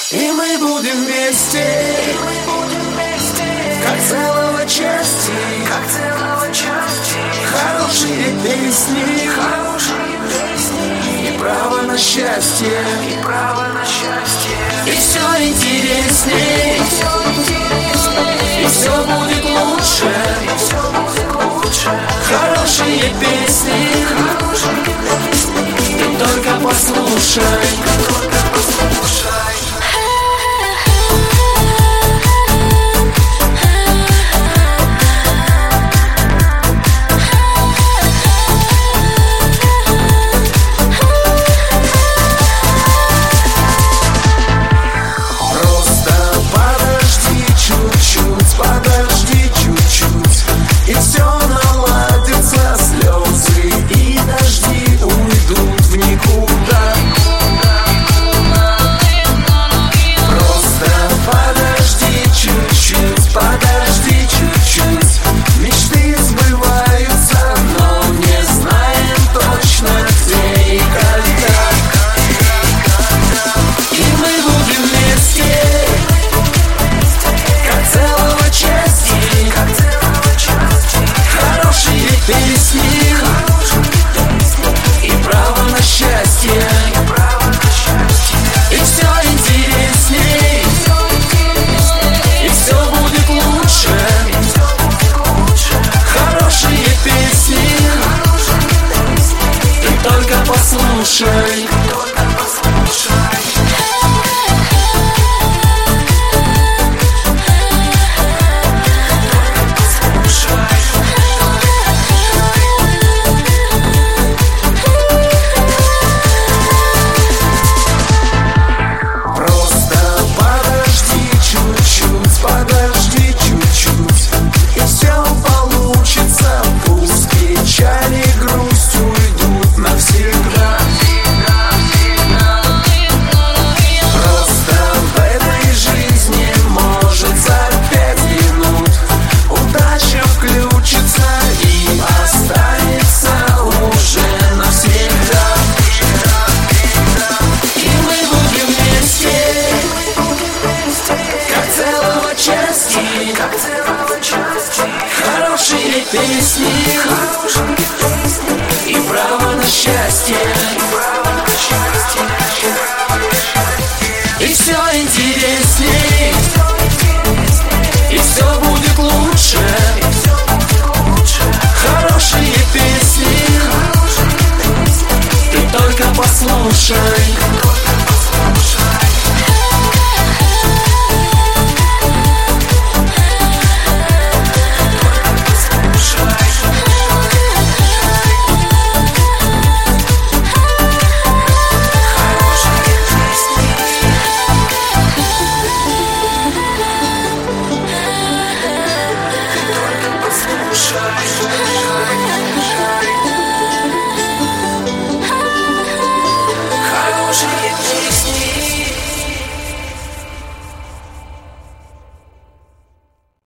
И мы будем вместе, как целого части, хорошие песни, и право на счастье, и все интересней, и все будет лучше, хорошие песни, ты только послушай. Песни и право на счастье, и все интересней, и все будет лучше, хорошие песни, ты только послушай. Хорошие песни и право на счастье, и все интересней, и все будет лучше, хорошие песни, ты только послушай.